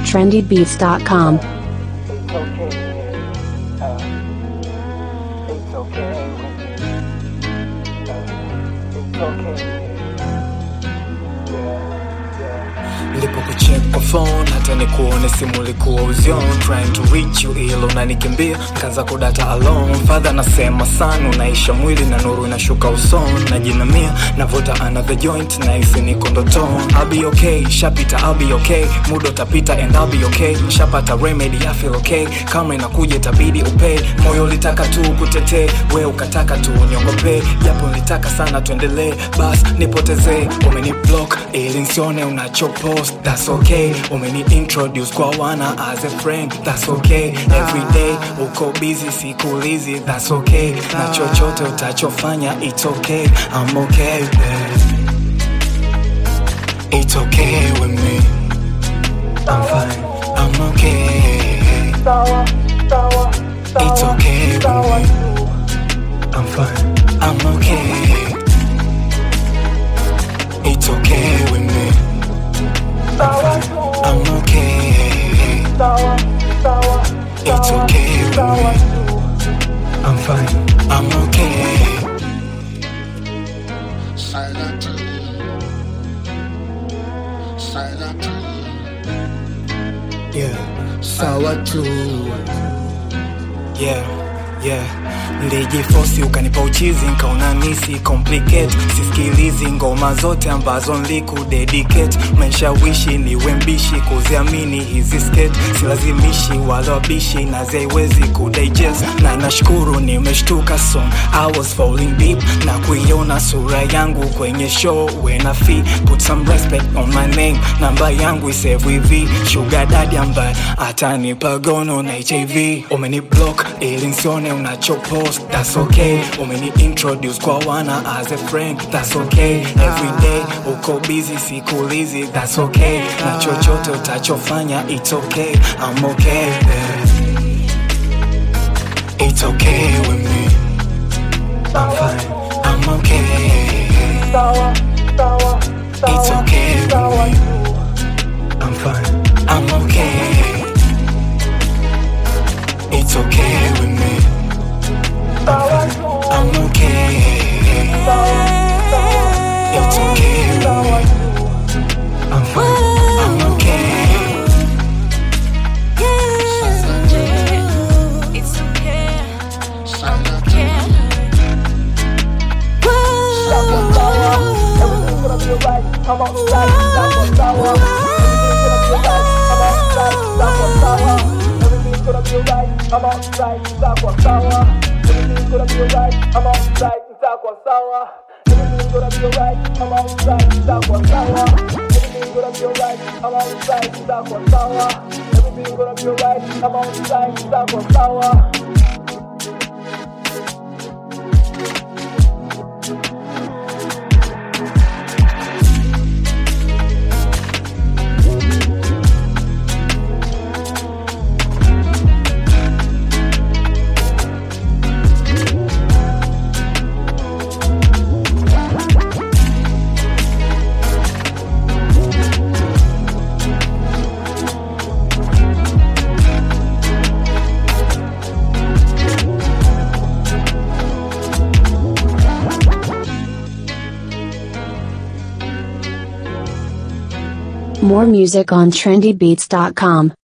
trendybeats.com. Nilipokucheck kwa phone hata nikuone simu likuwa uzion, trying to reach you ilo unanikimbia kaza kudata alone. Father nasema sana unaisha mwili na nuru inashuka usoni, najinamia navuta another joint na isi niko ndotoni. I'll be okay, shapita I'll be okay, muda utapita and I'll be okay. Nishapata remedy I feel okay, kama inakuja itabidi upay. Moyo ulitaka tu kutetee, we ukataka tu uniongope, japo nilitaka sana tuendelee, bas nipotezee. Umeniblock ili nsione unachopost, that's okay. Umeni introduce kwa wana as a friend, that's okay. Every day uko busy sikuulizi, that's okay. Na chochote utachofanya it's okay, I'm okay babe. It's okay with me, I'm fine, I'm okay. It's okay with me, I'm fine, I'm okay. It's okay with me, I'm okay. It's okay with me, I'm fine, I'm okay. Yeah, sawa tu. Yeah, nilijiforce ukanipa uchizi nkaona nisi complicate, sisikilizi ngoma zote ambazo nilikudedicate. Umeshawishi niwe mbishi kuziamini hizi skate, silazimishi wala wabishi na zaiwezi kudigest. Na nashukuru nimeshtuka son, I was falling deep na kuiona sura yangu kwenye show when I feel. Put some respect on my name, namba yangu isevu hivi, sugar daddy ambaye atanipa gono na HIV. Umeni block ili nsione unachopost, that's okay. Umeni introduce kwa wana as a friend, that's okay. Every day uko busy sikuulizi, that's okay. Na chochote utachofanya it's okay, I'm okay babe. It's okay with me, I'm fine, I'm okay. It's okay with me, I'm fine, I'm okay. It's okay with me, I'm fine, I'm okay. It's okay with me, I'm fine, I'm okay. It's okay, I'm okay. Everything's gonna be alright, I'm outside, that's what's sour. Everything's gonna be alright, I'm outside, that's what's sour. Everything's gonna be alright, I'm outside, that's what's sour. Everything's gonna be alright, I'm outside, that's what's sour. Everything's gonna be alright, I'm outside, that's what's sour. Everything's gonna be alright, I'm outside, that's what's sour. More music on trendybeats.com.